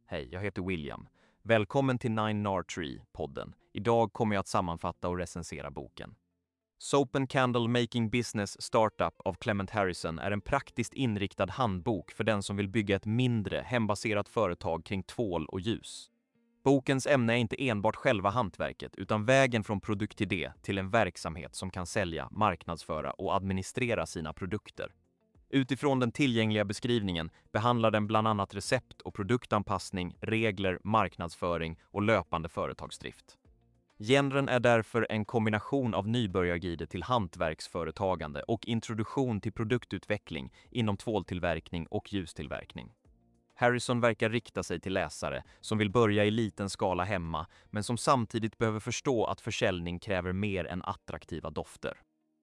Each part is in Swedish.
Hej, jag heter William. Välkommen till Nine Nar Tree-podden. Idag kommer jag att sammanfatta och recensera boken. Soap and Candle Making Business Startup av Clement Harrison är en praktiskt inriktad handbok för den som vill bygga ett mindre, hembaserat företag kring tvål och ljus. Bokens ämne är inte enbart själva hantverket utan vägen från produktidé till en verksamhet som kan sälja, marknadsföra och administrera sina produkter. Utifrån den tillgängliga beskrivningen behandlar den bland annat recept och produktanpassning, regler, marknadsföring och löpande företagsdrift. Genren är därför en kombination av nybörjarguide till hantverksföretagande och introduktion till produktutveckling inom tvåltillverkning och ljustillverkning. Harrison verkar rikta sig till läsare som vill börja i liten skala hemma men som samtidigt behöver förstå att försäljning kräver mer än attraktiva dofter.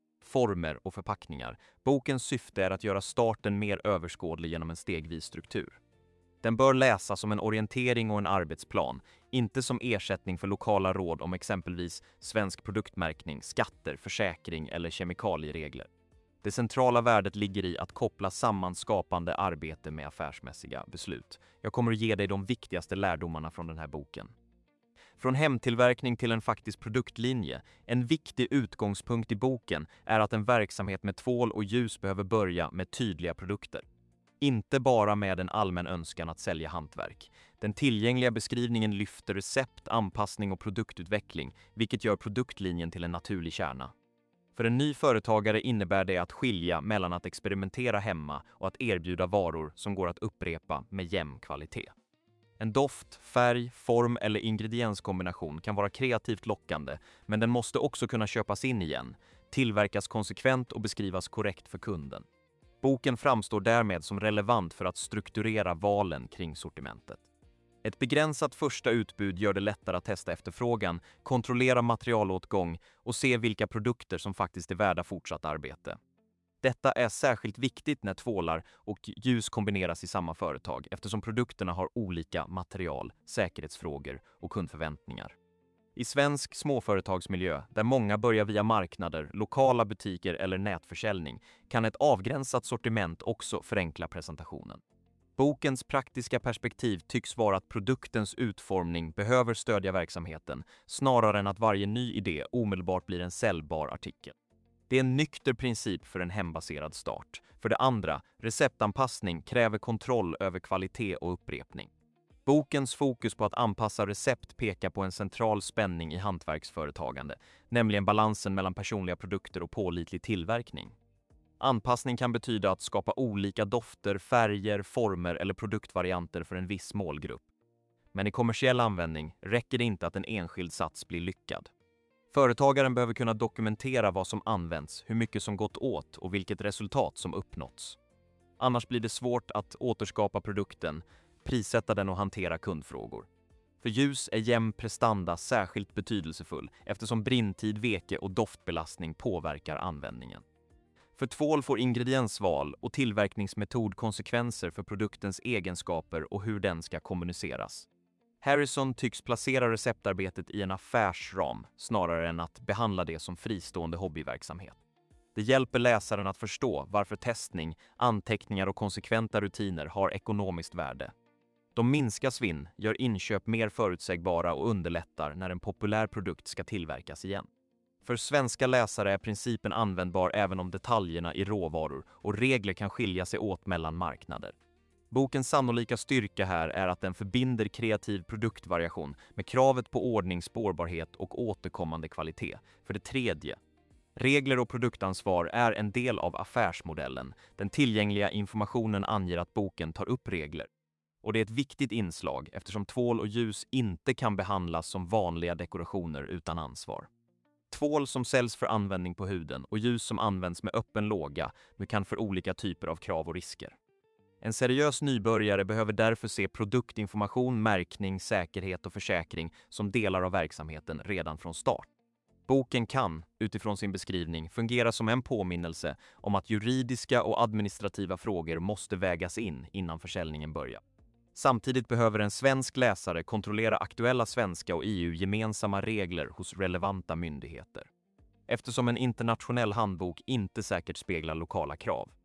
Former och förpackningar. Bokens syfte är att göra starten mer överskådlig genom en stegvis struktur. Den bör läsas som en orientering och en arbetsplan, inte som ersättning för lokala råd om exempelvis svensk produktmärkning, skatter, försäkring eller kemikalieregler. Det centrala värdet ligger i att koppla samman skapande arbete med affärsmässiga beslut. Jag kommer att ge dig de viktigaste lärdomarna från den här boken. Från hemtillverkning till en faktisk produktlinje. En viktig utgångspunkt i boken är att en verksamhet med tvål och ljus behöver börja med tydliga produkter. Inte bara med en allmän önskan att sälja hantverk. Den tillgängliga beskrivningen lyfter recept, anpassning och produktutveckling, vilket gör produktlinjen till en naturlig kärna. För en ny företagare innebär det att skilja mellan att experimentera hemma och att erbjuda varor som går att upprepa med jämn kvalitet. En doft, färg, form eller ingredienskombination kan vara kreativt lockande, men den måste också kunna köpas in igen, tillverkas konsekvent och beskrivas korrekt för kunden. Boken framstår därmed som relevant för att strukturera valen kring sortimentet. Ett begränsat första utbud gör det lättare att testa efterfrågan, kontrollera materialåtgång och se vilka produkter som faktiskt är värda fortsatt arbete. Detta är särskilt viktigt när tvålar och ljus kombineras i samma företag eftersom produkterna har olika material, säkerhetsfrågor och kundförväntningar. I svensk småföretagsmiljö, där många börjar via marknader, lokala butiker eller nätförsäljning, kan ett avgränsat sortiment också förenkla presentationen. Bokens praktiska perspektiv tycks vara att produktens utformning behöver stödja verksamheten snarare än att varje ny idé omedelbart blir en säljbar artikel. Det är en nykter princip för en hembaserad start. För det andra, receptanpassning kräver kontroll över kvalitet och upprepning. Bokens fokus på att anpassa recept pekar på en central spänning i hantverksföretagande, nämligen balansen mellan personliga produkter och pålitlig tillverkning. Anpassning kan betyda att skapa olika dofter, färger, former eller produktvarianter för en viss målgrupp. Men i kommersiell användning räcker det inte att en enskild sats blir lyckad. Företagaren behöver kunna dokumentera vad som används, hur mycket som gått åt och vilket resultat som uppnåtts. Annars blir det svårt att återskapa produkten, prissätta den och hantera kundfrågor. För ljus är jämn prestanda särskilt betydelsefull eftersom brinntid, veke och doftbelastning påverkar användningen. För tvål får ingrediensval och tillverkningsmetod konsekvenser för produktens egenskaper och hur den ska kommuniceras. Harrison tycks placera receptarbetet i en affärsram snarare än att behandla det som fristående hobbyverksamhet. Det hjälper läsaren att förstå varför testning, anteckningar och konsekventa rutiner har ekonomiskt värde. De minskar svinn, gör inköp mer förutsägbara och underlättar när en populär produkt ska tillverkas igen. För svenska läsare är principen användbar även om detaljerna i råvaror och regler kan skilja sig åt mellan marknader. Bokens sannolika styrka här är att den förbinder kreativ produktvariation med kravet på ordning, spårbarhet och återkommande kvalitet. För det tredje, regler och produktansvar är en del av affärsmodellen. Den tillgängliga informationen anger att boken tar upp regler. Och det är ett viktigt inslag eftersom tvål och ljus inte kan behandlas som vanliga dekorationer utan ansvar. Tvål som säljs för användning på huden och ljus som används med öppen låga men kan för olika typer av krav och risker. En seriös nybörjare behöver därför se produktinformation, märkning, säkerhet och försäkring som delar av verksamheten redan från start. Boken kan, utifrån sin beskrivning, fungera som en påminnelse om att juridiska och administrativa frågor måste vägas in innan försäljningen börjar. Samtidigt behöver en svensk läsare kontrollera aktuella svenska och EU-gemensamma regler hos relevanta myndigheter. Eftersom en internationell handbok inte säkert speglar lokala krav.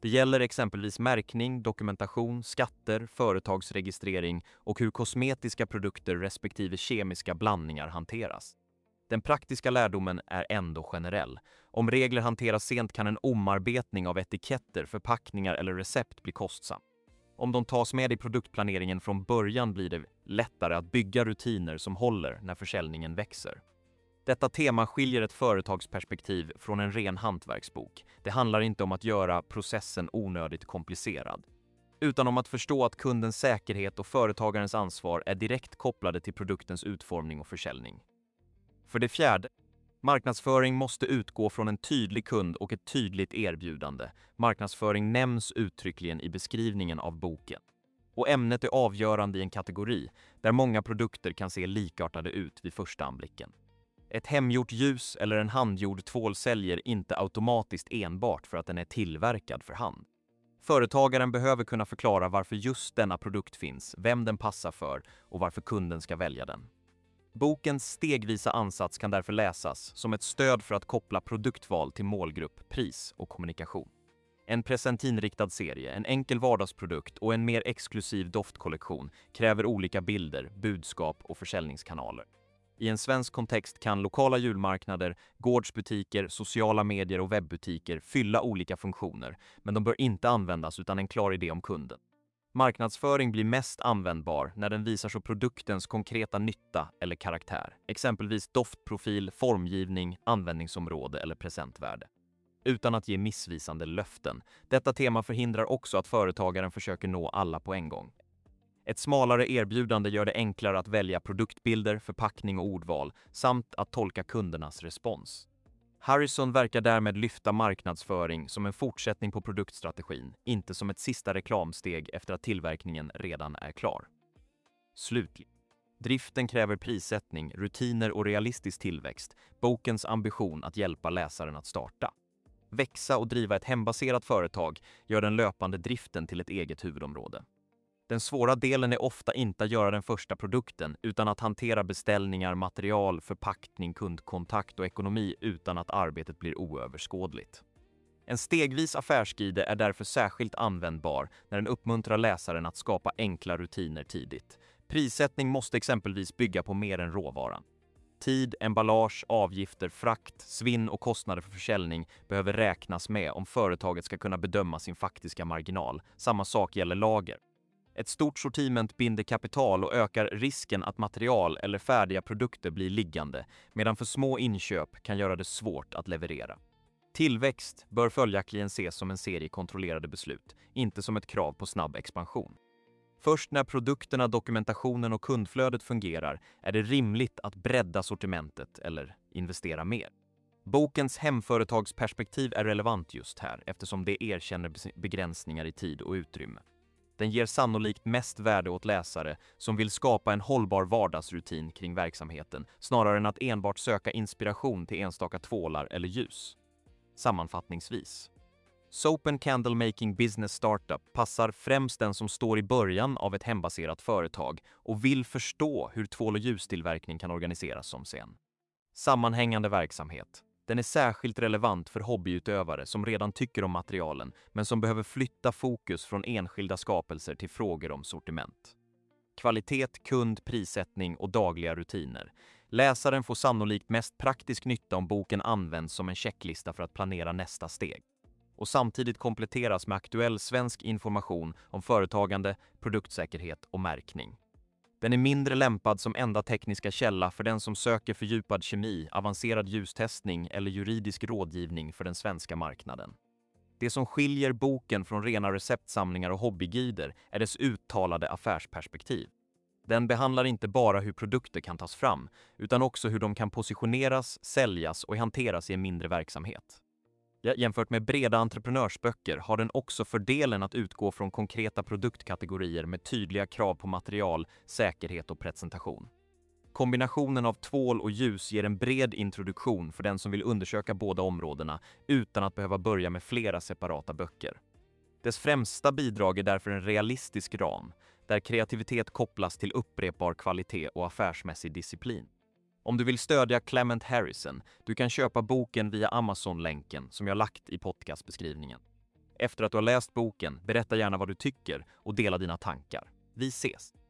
Det gäller exempelvis märkning, dokumentation, skatter, företagsregistrering och hur kosmetiska produkter respektive kemiska blandningar hanteras. Den praktiska lärdomen är ändå generell. Om regler hanteras sent kan en omarbetning av etiketter, förpackningar eller recept bli kostsam. Om de tas med i produktplaneringen från början blir det lättare att bygga rutiner som håller när försäljningen växer. Detta tema skiljer ett företagsperspektiv från en ren hantverksbok. Det handlar inte om att göra processen onödigt komplicerad, utan om att förstå att kundens säkerhet och företagarens ansvar är direkt kopplade till produktens utformning och försäljning. För det fjärde, marknadsföring måste utgå från en tydlig kund och ett tydligt erbjudande. Marknadsföring nämns uttryckligen i beskrivningen av boken. Och ämnet är avgörande i en kategori där många produkter kan se likartade ut vid första anblicken. Ett hemgjort ljus eller en handgjord tvål säljer inte automatiskt enbart för att den är tillverkad för hand. Företagaren behöver kunna förklara varför just denna produkt finns, vem den passar för och varför kunden ska välja den. Bokens stegvisa ansats kan därför läsas som ett stöd för att koppla produktval till målgrupp, pris och kommunikation. En presentinriktad serie, en enkel vardagsprodukt och en mer exklusiv doftkollektion kräver olika bilder, budskap och försäljningskanaler. I en svensk kontext kan lokala julmarknader, gårdsbutiker, sociala medier och webbutiker fylla olika funktioner, men de bör inte användas utan en klar idé om kunden. Marknadsföring blir mest användbar när den visar så produktens konkreta nytta eller karaktär, exempelvis doftprofil, formgivning, användningsområde eller presentvärde, utan att ge missvisande löften. Detta tema förhindrar också att företagaren försöker nå alla på en gång. Ett smalare erbjudande gör det enklare att välja produktbilder, förpackning och ordval samt att tolka kundernas respons. Harrison verkar därmed lyfta marknadsföring som en fortsättning på produktstrategin, inte som ett sista reklamsteg efter att tillverkningen redan är klar. Slutligen. Driften kräver prissättning, rutiner och realistisk tillväxt, bokens ambition att hjälpa läsaren att starta. Växa och driva ett hembaserat företag gör den löpande driften till ett eget huvudområde. Den svåra delen är ofta inte att göra den första produkten utan att hantera beställningar, material, förpackning, kundkontakt och ekonomi utan att arbetet blir oöverskådligt. En stegvis affärsguide är därför särskilt användbar när den uppmuntrar läsaren att skapa enkla rutiner tidigt. Prissättning måste exempelvis bygga på mer än råvaran. Tid, emballage, avgifter, frakt, svinn och kostnader för försäljning behöver räknas med om företaget ska kunna bedöma sin faktiska marginal. Samma sak gäller lager. Ett stort sortiment binder kapital och ökar risken att material eller färdiga produkter blir liggande, medan för små inköp kan göra det svårt att leverera. Tillväxt bör följaktligen ses som en serie kontrollerade beslut, inte som ett krav på snabb expansion. Först när produkterna, dokumentationen och kundflödet fungerar är det rimligt att bredda sortimentet eller investera mer. Bokens hemföretagsperspektiv är relevant just här eftersom det erkänner begränsningar i tid och utrymme. Den ger sannolikt mest värde åt läsare som vill skapa en hållbar vardagsrutin kring verksamheten snarare än att enbart söka inspiration till enstaka tvålar eller ljus. Sammanfattningsvis. Soap and Candle Making Business Startup passar främst den som står i början av ett hembaserat företag och vill förstå hur tvål- och ljustillverkning kan organiseras som sen. Sammanhängande verksamhet. Den är särskilt relevant för hobbyutövare som redan tycker om materialen men som behöver flytta fokus från enskilda skapelser till frågor om sortiment. Kvalitet, kund, prissättning och dagliga rutiner. Läsaren får sannolikt mest praktisk nytta om boken används som en checklista för att planera nästa steg. Och samtidigt kompletteras med aktuell svensk information om företagande, produktsäkerhet och märkning. Den är mindre lämpad som enda tekniska källa för den som söker fördjupad kemi, avancerad ljustestning eller juridisk rådgivning för den svenska marknaden. Det som skiljer boken från rena receptsamlingar och hobbyguider är dess uttalade affärsperspektiv. Den behandlar inte bara hur produkter kan tas fram, utan också hur de kan positioneras, säljas och hanteras i en mindre verksamhet. Jämfört med breda entreprenörsböcker har den också fördelen att utgå från konkreta produktkategorier med tydliga krav på material, säkerhet och presentation. Kombinationen av tvål och ljus ger en bred introduktion för den som vill undersöka båda områdena utan att behöva börja med flera separata böcker. Dess främsta bidrag är därför en realistisk ram, där kreativitet kopplas till upprepbar kvalitet och affärsmässig disciplin. Om du vill stödja Clement Harrison, du kan köpa boken via Amazon-länken som jag lagt i podcastbeskrivningen. efter att du har läst boken. Berätta gärna vad du tycker och dela dina tankar. Vi ses!